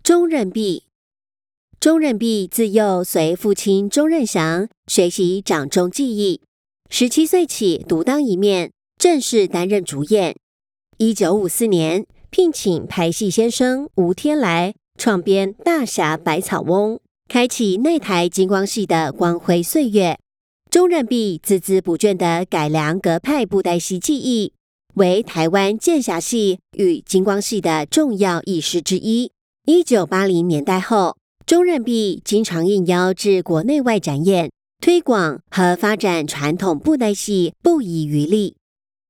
钟任弼。钟任弼自幼随父亲钟任祥学习掌钟技艺，17岁起独当一面，正式担任主演。1954年聘请排戏先生吴天来创编《大侠百草翁》，开启内台金光戏的光辉岁月。钟任弼孜孜不倦地改良格派布袋戏技艺，为台湾剑侠戏与金光戏的重要义师之一。1980年代后，钟任弼经常应邀至国内外展演，推广和发展传统布袋戏不遗余力。